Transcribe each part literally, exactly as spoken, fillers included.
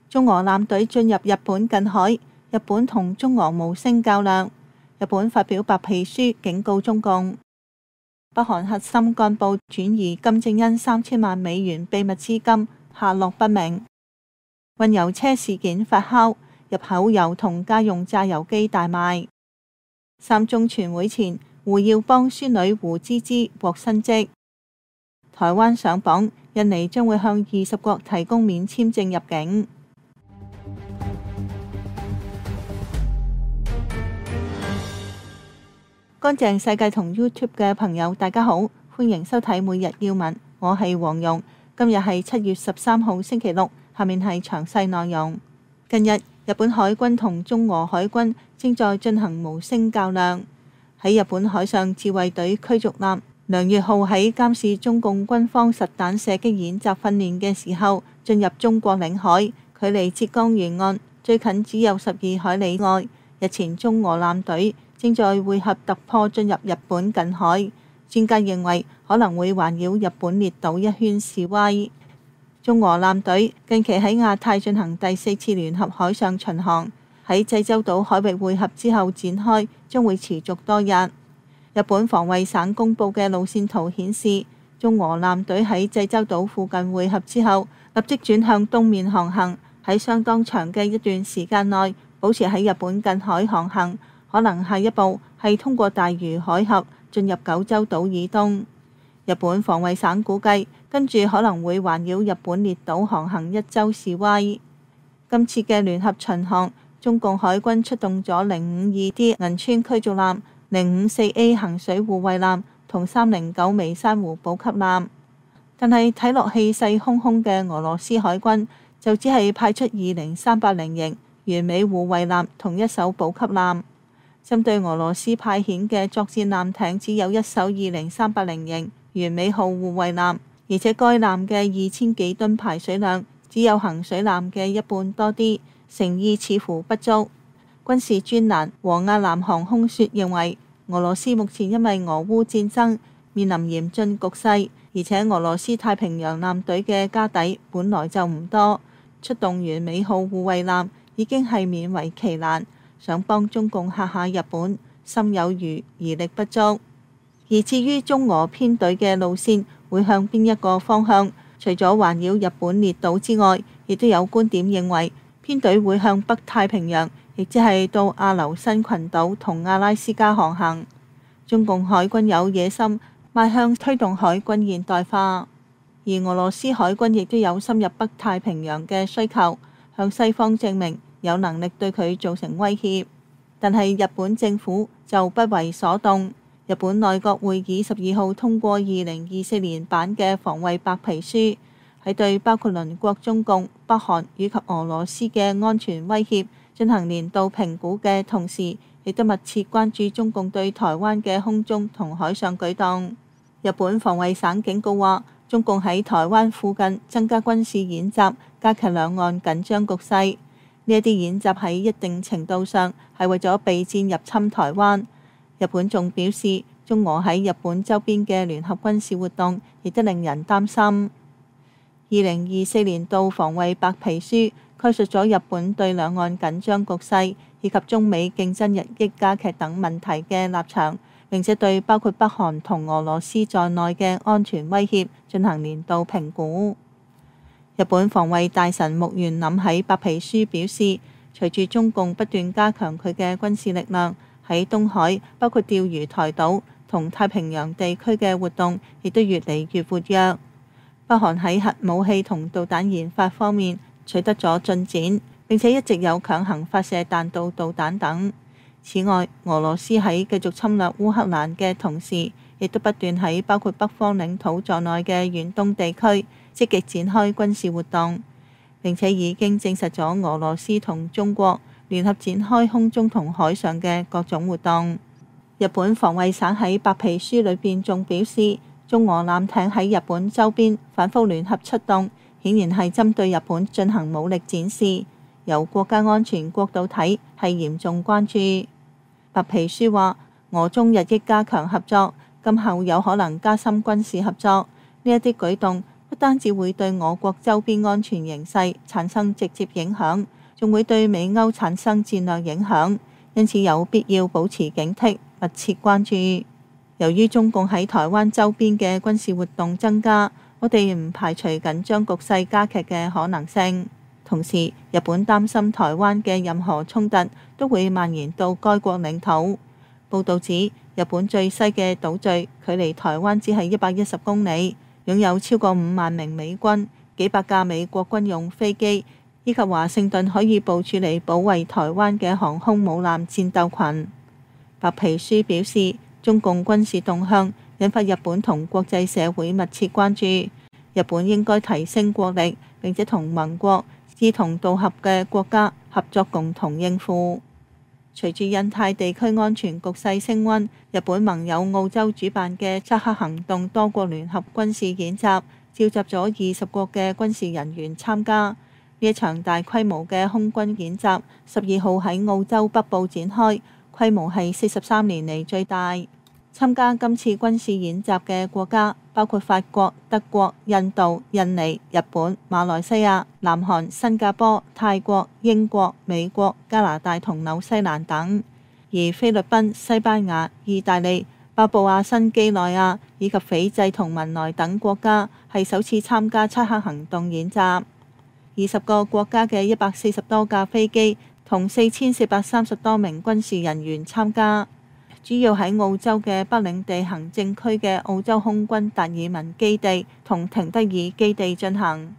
中俄艦隊進入日本近海，日本同中俄無聲較量。日本發表白皮書警告中共。北韓核心幹部轉移金正恩三千萬美元秘密資金，下落不明。運油車事件發酵，入口油同家用榨油機大賣。三中全會前，胡耀邦孫女胡芝芝獲新職。台灣上榜，印尼將會向二十國提供免簽證入境。乾淨世界同 YouTube 嘅朋友，大家好，歡迎收睇每日要聞，我係黃蓉。今日係七月十三號星期六，下面係詳細內容。近日，日本海軍同中俄海軍正在進行無聲較量。喺日本海上自衛隊驅逐艦良月號喺監視中共軍方實彈射擊演習訓練嘅時候，進入中國領海，距離浙江沿岸最近只有十二海里外。日前中俄艦隊正在會合突破進入日本近海，專家認為可能會環繞日本列島一圈示威。中俄艦隊近期喺亞太進行第四次聯合海上巡航，喺濟州島海域會合之後展開，將會持續多日。日本防衛省公佈嘅路線圖顯示，中俄艦隊喺濟州島附近會合之後，立即轉向東面航行，喺相當長嘅一段時間內保持喺日本近海航行。可能下一步係通過大隅海峽進入九州島以東。日本防衛省估計，跟住可能會環繞日本列島航行一周示威。今次嘅聯合巡航，中共海軍出動咗零五二 D 銀川驅逐艦、零五四 A 衡水護衛艦同三零九眉山湖補給艦，但係睇落氣勢洶洶嘅俄羅斯海軍就只係派出二零三八零型完美護衛艦同一艘補給艦。針對俄羅斯派遣嘅作戰艦艇只有一艘二零三八零型完美號護衛艦，而且該艦嘅二千幾噸排水量只有衡水艦嘅一半多啲，誠意似乎不足。軍事專欄和亞南航空說認為，俄羅斯目前因為俄烏戰爭面臨嚴峻局勢，而且俄羅斯太平洋艦隊嘅家底本來就唔多，出動完美號護衛艦已經係勉為其難。想幫中共嚇下日本，心有餘而力不足。而至於中俄編隊嘅路線會向邊一個方向，除咗環繞日本列島之外，亦都有觀點認為編隊會向北太平洋，亦即係到阿留申群島同阿拉斯加航行。中共海軍有野心邁向推動海軍現代化，而俄羅斯海軍亦都有深入北太平洋嘅需求，向西方證明有能力對佢造成威脅。但係日本政府就不為所動。日本內閣會議十二號通過二零二四年版嘅防衛白皮書，喺對包括鄰國中共、北韓以及俄羅斯嘅安全威脅進行年度評估嘅同時，亦都密切關注中共對台灣嘅空中同海上舉動。日本防衛省警告話，中共喺台灣附近增加軍事演習，加劇兩岸緊張局勢。呢一啲演習喺一定程度上係為咗備戰入侵台灣。日本仲表示，中俄喺日本周邊嘅聯合軍事活動亦都令人擔心。二零二四年度防衛白皮書概述咗日本對兩岸緊張局勢以及中美競爭日益加劇等問題嘅立場，並且對包括北韓同俄羅斯在內嘅安全威脅進行年度評估。日本防衛大臣木原稔喺白皮書表示，隨住中共不斷加強佢嘅軍事力量，喺東海包括釣魚台島同太平洋地區嘅活動亦都越嚟越活躍。北韓喺核武器同導彈研發方面取得咗進展，並且一直有強行發射彈道導彈等。此外，俄羅斯喺繼續侵略烏克蘭嘅同時，亦都不斷喺包括北方領土在內嘅遠東地區積極展開軍事活動，並且已經證實咗俄羅斯同中國聯合展開空中同海上嘅各種活動。日本防衛省喺白皮書裏邊仲表示，中俄艦艇喺日本周邊反覆聯合出動，顯然係針對日本進行武力展示，由國家安全角度睇係嚴重關注。白皮書話，俄中日益加強合作，今後有可能加深軍事合作。呢一啲舉動不單止會對我國周邊安全形勢產生直接影響，仲會對美歐產生戰略影響，因此有必要保持警惕，密切關注。由於中共喺台灣周邊嘅軍事活動增加，我哋唔排除緊張局勢加劇嘅可能性。同時，日本擔心台灣嘅任何衝突都會蔓延到該國領土。報導指，日本最西嘅島嶼距離台灣只係一百一十公里，擁有超過五萬名美軍、幾百架美國軍用飛機，以及華盛頓可以部署嚟保衛台灣嘅航空母艦戰鬥群。白皮書表示，中共軍事動向引發日本同國際社會密切關注，日本應該提升國力，並且同盟國、志同道合嘅國家合作，共同應付。隨住印太地區安全局勢升溫，日本盟友澳洲主辦嘅黑黑行動多國聯合軍事演習，召集咗二十國嘅軍事人員參加。呢一場大規模嘅空軍演習，十二號喺澳洲北部展開，規模係四十三年嚟最大。參加今次軍事演習嘅國家包括法國、德國、印度、印尼、日本、馬來西亞、南韓、新加坡、泰國、英國、美國、加拿大同紐西蘭等，而菲律賓、西班牙、意大利、巴布亞新幾內亞以及斐濟同文萊等國家係首次參加漆黑行動演習。二十個國家嘅一百四十多架飛機同四千四百三十多名軍事人員參加。主要喺澳洲嘅北領地行政區嘅澳洲空軍達爾文基地同廷德爾基地進行。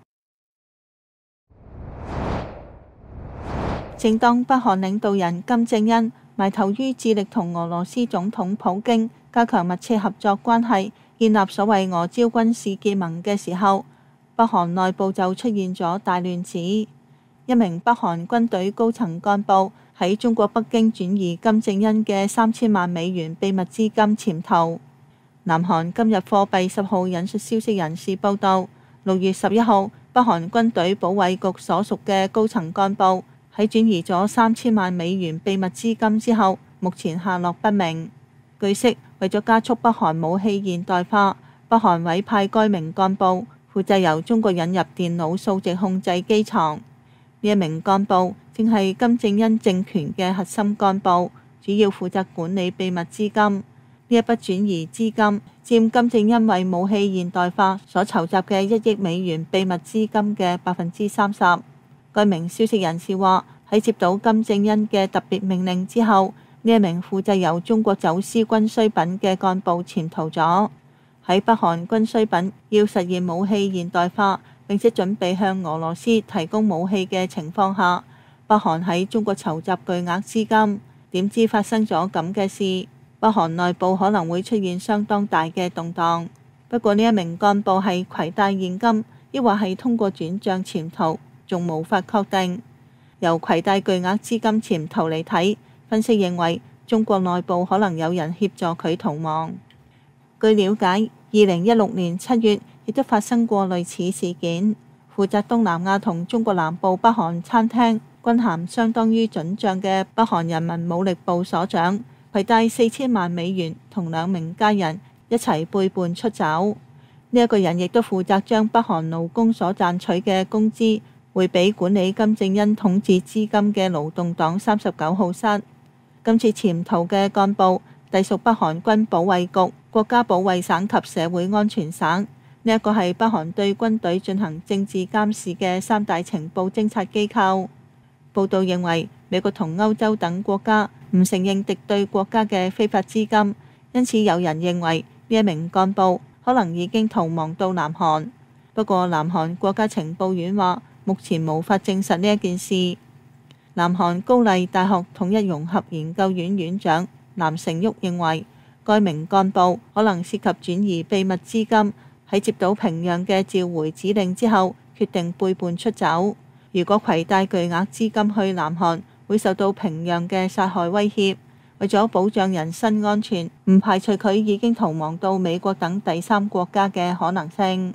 正當北韓領導人金正恩埋頭於致力同俄羅斯總統普京加強密切合作關係，建立所謂俄朝軍事結盟嘅時候，北韓內部就出現咗大亂子。一名北韓軍隊高層幹部喺中國北京轉移金正恩嘅三千萬美元秘密資金潛逃。南韓今日貨幣十號引述消息人士報道，六月十一號，北韓軍隊保衛局所屬嘅高層幹部喺轉移咗三千萬美元秘密資金之後，目前下落不明。據悉，為咗加速北韓武器現代化，北韓委派該名幹部負責由中國引入電腦數值控制機床。呢一名幹部正係金正恩政權嘅核心幹部，主要負責管理秘密資金。呢一筆轉移資金佔金正恩為武器現代化所籌集嘅一億美元秘密資金嘅百分之三十。該名消息人士話，喺接到金正恩嘅特別命令之後，呢一名負責由中國走私軍需品嘅幹部潛逃咗。喺北韓軍需品要實現武器現代化，並且準備向俄羅斯提供武器嘅情況下，北韓喺中國籌集巨額資金，點知發生咗咁嘅事，北韓內部可能會出現相當大嘅動盪。不過呢一名幹部係攜帶現金，抑或係通過轉帳潛逃，仲無法確定。由攜帶巨額資金潛逃嚟睇，分析認為中國內部可能有人協助佢逃亡。據了解，二零一六年七月亦都發生過類似事件。負責東南亞同中國南部北韓餐廳軍銜相當於准將嘅北韓人民武力部所長，攜帶四千萬美元同兩名家人一齊背叛出走。呢一個人亦都負責將北韓勞工所賺取嘅工資匯俾管理金正恩統治資金嘅勞動黨三十九號室。今次潛逃嘅幹部隸屬北韓軍保衛局、國家保衛省及社會安全省。呢一個係北韓對軍隊進行政治監視嘅三大情報偵察機構。報道認為，美國同歐洲等國家唔承認敵對國家嘅非法資金，因此有人認為呢一名幹部可能已經逃亡到南韓。不過，南韓國家情報院話，目前無法證實呢一件事。南韓高麗大學統一融合研究院院長南成旭認為，該名幹部可能涉及轉移秘密資金，喺接到平壤嘅召回指令之後，決定背叛出走。如果攜帶巨額資金去南韓，會受到平壤嘅殺害威脅。為咗保障人身安全，唔排除佢已經逃亡到美國等第三國家嘅可能性。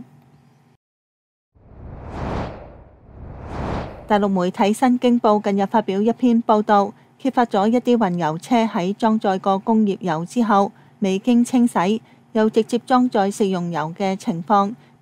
大陸媒體新京報近日發表一篇報導，揭發咗一啲運油車喺裝載過工業油之後，未經清洗，又直接裝載食用油嘅情況，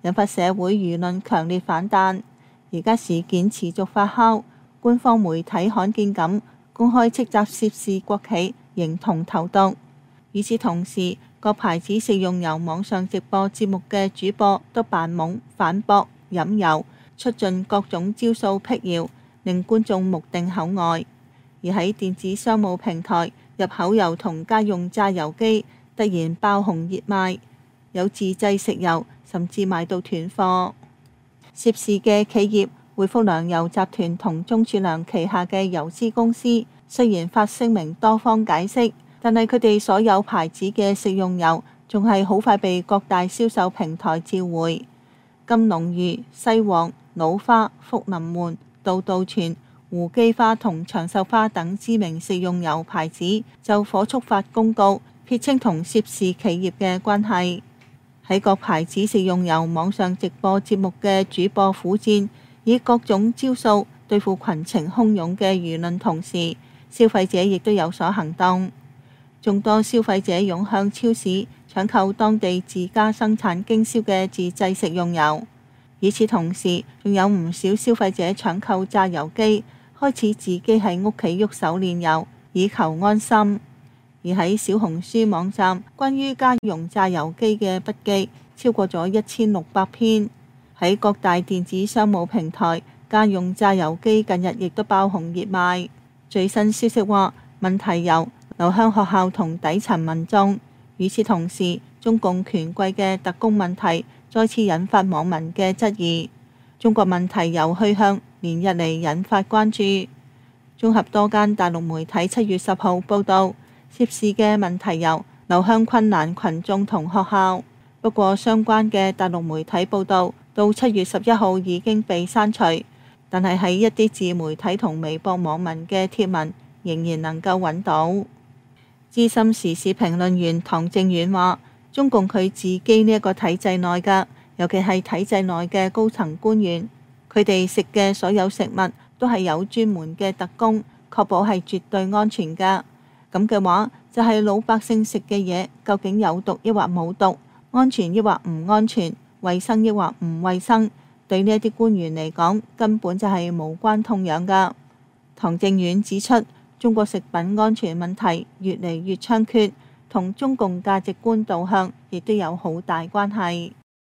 引發社會輿論強烈反彈。而家事件持續發酵，官方媒體罕見咁公開斥責涉事國企形同投毒。與此同時，各牌子食用油網上直播節目嘅主播都扮懵反駁飲油，出盡各種招數闢謠，令觀眾目定口呆。而喺電子商務平台，入口油同家用榨油機突然爆紅熱賣，有自製食油甚至賣到斷貨。涉事嘅企業匯福糧油集團同鍾柱良旗下嘅油資公司，雖然發聲明多方解釋，但係佢哋所有牌子嘅食用油仲係好快被各大銷售平台召回。金龍魚、西王、魯花、福臨門、道道全、胡基花同長壽花等知名食用油牌子就火速發公告，撇清同涉事企業嘅關係。喺各牌子食用油網上直播節目嘅主播苦戰，以各種招數對付群情洶湧嘅輿論，同時消費者亦都有所行動。眾多消費者湧向超市搶購當地自家生產經銷嘅自製食用油。與此同時，仲有唔少消費者搶購榨油機，開始自己喺屋企喐手煉油，以求安心。而喺小紅書網站，關於家用榨油機嘅筆記超過咗一千六百篇。喺各大電子商務平台，家用榨油機近日亦都爆紅熱賣。最新消息話，問題油流向學校同底層民眾。與此同時，中共權貴嘅特工問題再次引發網民嘅質疑。中國問題油去向連日嚟引發關注。綜合多間大陸媒體七月十號報導，涉事嘅問題油流向困難群眾同學校。不過相關嘅大陸媒體報導到七月十一號已經被刪除，但係喺一啲自媒體同微博網民嘅貼文仍然能夠揾到。資深時事評論員唐正遠話：中共佢自己呢一個體制內㗎，尤其係體制內嘅高層官員，佢哋食嘅所有食物都係有專門嘅特工，確保係絕對安全㗎。咁嘅話，就係老百姓食嘅嘢究竟有毒抑或冇毒，安全抑或唔安全，衛生抑或唔衛生，對呢一啲官員嚟講根本就係無關痛癢㗎。唐正遠指出，中國食品安全問題越嚟越猖獗，同中共價值觀導向亦都有好大關係。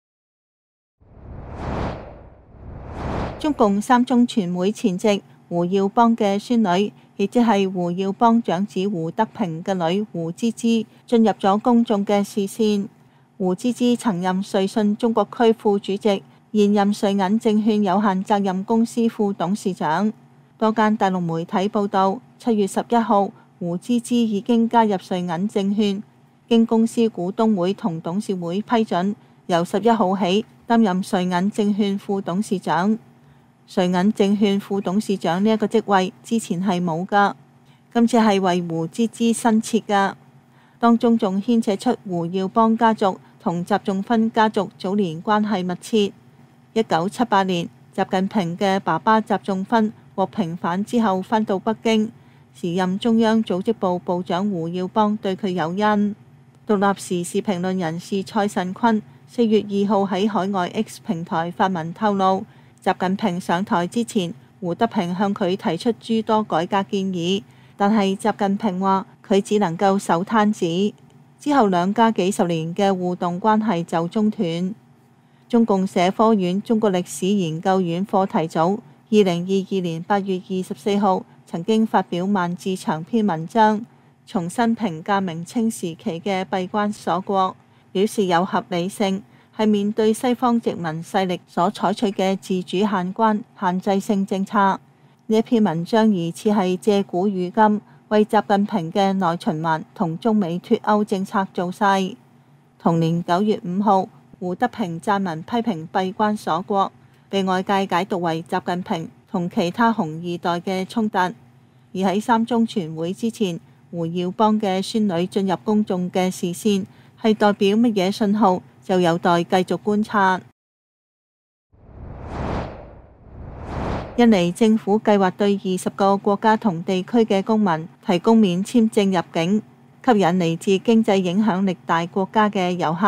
中共三中全會前夕，胡耀邦嘅孫女，亦即係胡耀邦長子胡德平嘅女胡芝芝進入咗公眾嘅視線。胡芝芝曾任瑞信中國區副主席，現任瑞銀證券有限責任公司副董事長。多間大陸媒體報道，七月十一號，胡芝芝已經加入瑞銀證券，經公司股東會同董事會批准，由十一號起擔任瑞銀證券副董事長。瑞銀證券副董事長呢一個職位之前係冇㗎，今次係為胡芝芝新設㗎。當中仲牽扯出胡耀邦家族同習仲勳家族早年關係密切。一九七八年，習近平嘅爸爸習仲勳獲平反之後返到北京，時任中央組織部部長胡耀邦對佢有恩。獨立時事評論人士蔡慎坤四月二號喺海外 X 平台發文透露，習近平上台之前，胡德平向佢提出諸多改革建議，但係習近平話佢只能夠守攤子。之後兩家幾十年嘅互動關係就中斷。中共社科院中國歷史研究院課題組二零二二年八月二十四號曾經發表萬字長篇文章，重新評價明清時期嘅閉關鎖國，表示有合理性，係面對西方殖民勢力所採取嘅自主限關限制性政策。呢一篇文章疑似係借古喻今，為習近平嘅內循環同中美脫歐政策造勢。同年九月五號，胡德平撰文批評閉關鎖國，被外界解讀為習近平同其他紅二代嘅衝突。而喺三中全會之前，胡耀邦嘅孫女進入公眾嘅視線，係代表乜嘢信號，就有待繼續觀察。印尼政府計劃對二十個國家同地區嘅公民提供免簽證入境，吸引嚟自經濟影響力大國家嘅遊客，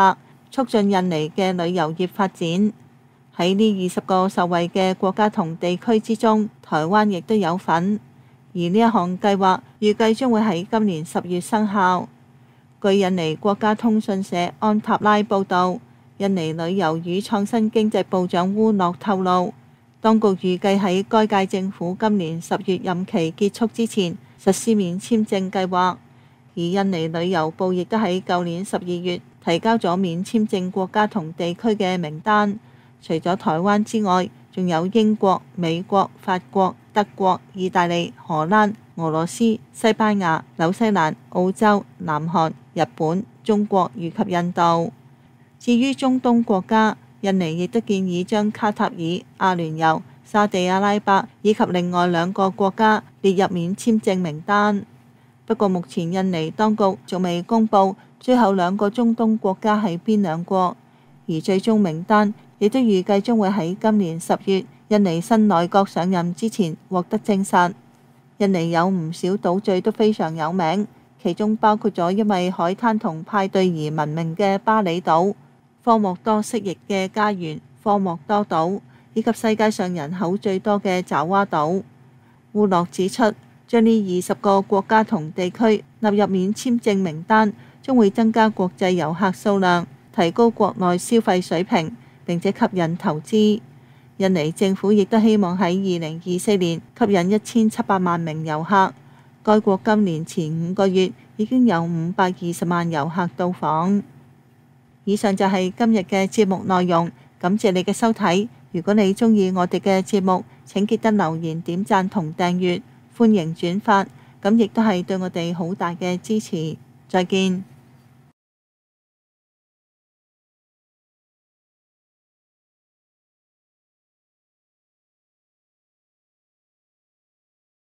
促進印尼嘅旅遊業發展。喺呢二十個受惠嘅國家同地區之中，台灣亦都有份。而呢一項計劃預計將會喺今年十月生效。據印尼國家通訊社安塔拉報導，印尼旅遊與創新經濟部長烏諾透露，當局預計喺該屆政府今年十月任期結束之前實施免簽證計劃。而印尼旅遊部亦都喺舊年十二月提交咗免簽證國家同地區嘅名單，除咗台灣之外，仲有英國、美國、法國、德國、意大利、荷蘭、俄羅斯、西班牙、紐西蘭、澳洲、南韓、日本、中國以及印度。至於中東國家，印尼亦都建議將卡塔爾、阿聯酋、沙地阿拉伯以及另外兩個國家列入免簽證名單。不過目前印尼當局仲未公布最後兩個中東國家係邊兩個，而最終名單亦都預計將會喺今年十月印尼新內閣上任之前獲得證實。印尼有唔少島嶼都非常有名，其中包括咗因為海灘同派對而聞名嘅巴厘島、科莫多蜥蜴嘅家園科莫多島，以及世界上人口最多嘅爪哇島。烏諾指出，將呢二十個國家同地區納入免簽證名單，將會增加國際遊客數量，提高國內消費水平，並且吸引投資。印尼政府亦都希望喺二零二四年吸引一千七百萬名遊客。該國今年前五個月已經有五百二十萬遊客到訪。以上就係今日嘅節目內容，感謝你嘅收睇。如果你鍾意我哋嘅節目，請記得留言、點讚同訂閱，歡迎轉發，咁亦都係對我哋好大嘅支持。再見。